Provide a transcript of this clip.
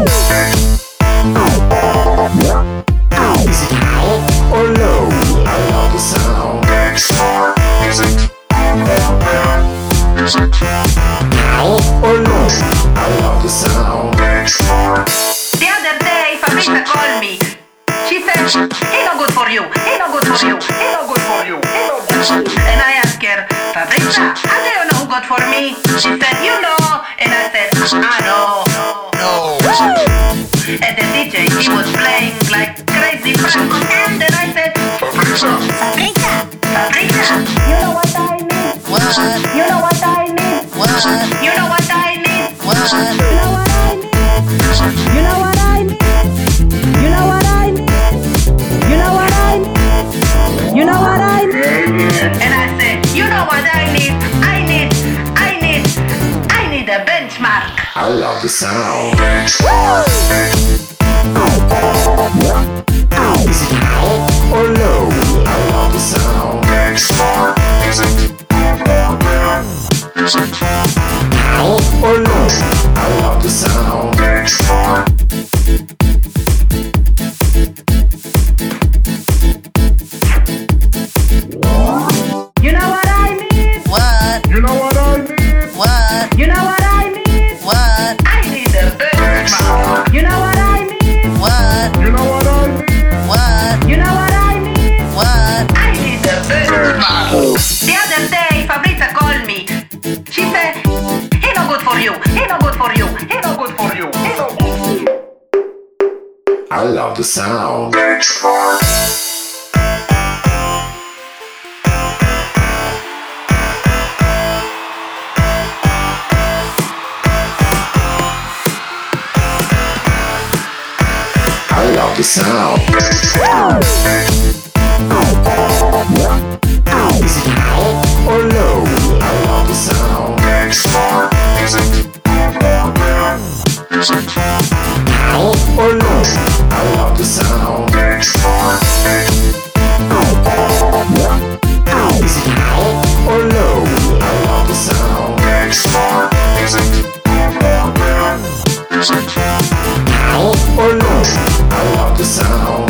Is it high or low? I love the sound. Smart music. Music. High or low? I love the sound. Smart. The other day, Fabrizia called me. She said, he no good for you, he no good for you, he no good for you, he no good for you. And I asked her, Fabrizia, how do you know who good for me? She said, you know. And I said, I know. No. And the DJ, he was playing like crazy Franco. And then I said, Fabrizia. Fabrizia, you know what I need? What? You know what I need? What? You know what I need? What? You know what I need? You know what I need? You know what I need? You know what I need? You know what I need? And I said, you know what I need? I need a benchmark. I love the sound. Is it high or low? I love the sound. Smart music. Music. High or low? I love the sound. Smart. You know what I need? What? You know what I need? What? You know what I need? What? I need a benchmark. You know what I need? What? You know what I need? What? You know what I need? What? I need a benchmark. The other day, Fabrizia called me. She said, he no good for you, he no good for you, he no good for you, he no good for you. I love the sound. I love the sound. Is it high or low? I love the sound. Smart music. Music. High or low? I love the sound. Smart. Is it high or low? I love the sound. Smart music. Music. High or low? I love the sound.